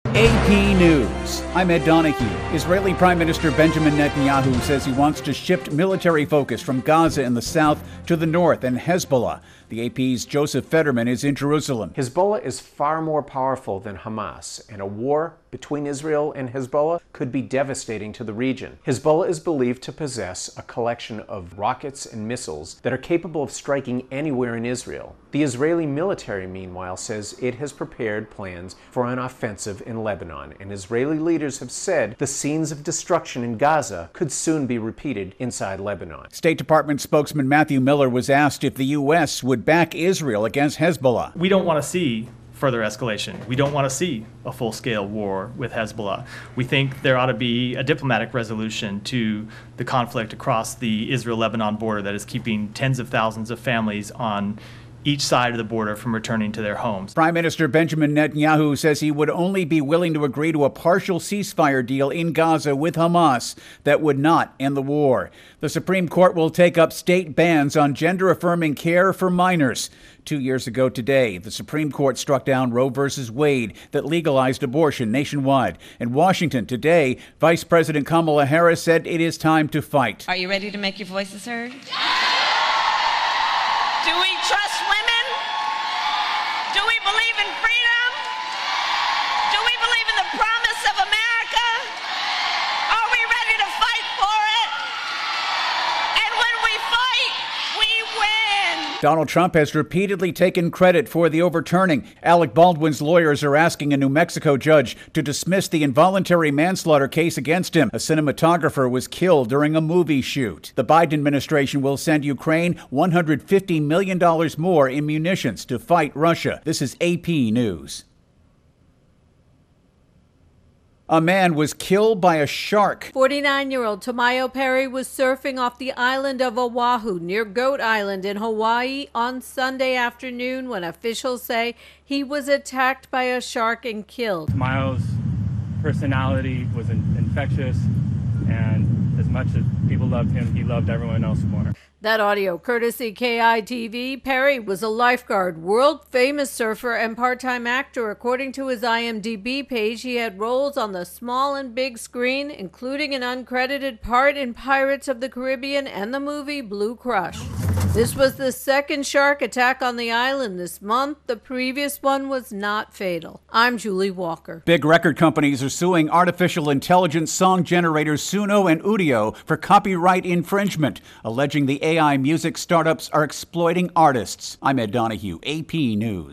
AP News. I'm Ed Donahue. Israeli Prime Minister Benjamin Netanyahu says he wants to shift military focus from Gaza in the south to the north and Hezbollah. The AP's Joseph Fetterman is in Jerusalem. Hezbollah is far more powerful than Hamas, and a war between Israel and Hezbollah could be devastating to the region. Hezbollah is believed to possess a collection of rockets and missiles that are capable of striking anywhere in Israel. The Israeli military, meanwhile, says it has prepared plans for an offensive in Lebanon, and Israeli leaders have said the scenes of destruction in Gaza could soon be repeated inside Lebanon. State Department spokesman Matthew Miller was asked if the U.S. would back Israel against Hezbollah. We don't want to see further escalation. We don't want to see a full-scale war with Hezbollah. We think there ought to be a diplomatic resolution to the conflict across the Israel-Lebanon border that is keeping tens of thousands of families on each side of the border from returning to their homes. Prime Minister Benjamin Netanyahu says he would only be willing to agree to a partial ceasefire deal in Gaza with Hamas that would not end the war. The Supreme Court will take up state bans on gender-affirming care for minors. 2 years ago today, the Supreme Court struck down Roe v. Wade that legalized abortion nationwide. In Washington today, Vice President Kamala Harris said it is time to fight. Are you ready to make your voices heard? Do we trust women? Do we believe in freedom? Do we believe in the promise of America? Are we ready to fight for it? And when we fight, we win. Donald Trump has repeatedly taken credit for the overturning. Alec Baldwin's lawyers are asking a New Mexico judge to dismiss the involuntary manslaughter case against him. A cinematographer was killed during a movie shoot. The Biden administration will send Ukraine $150 million more in munitions to fight Russia. This is AP News. A man was killed by a shark. 49-year-old Tamayo Perry was surfing off the island of Oahu near Goat Island in Hawaii on Sunday afternoon when officials say he was attacked by a shark and killed. Tamayo's personality was infectious, and as much as people loved him, he loved everyone else more. That audio courtesy KITV. Perry was a lifeguard, world-famous surfer, and part-time actor. According to his IMDb page, he had roles on the small and big screen, including an uncredited part in Pirates of the Caribbean and the movie Blue Crush. This was the second shark attack on the island this month. The previous one was not fatal. I'm Julie Walker. Big record companies are suing artificial intelligence song generators Suno and Udio for copyright infringement, alleging the AI music startups are exploiting artists. I'm Ed Donahue, AP News.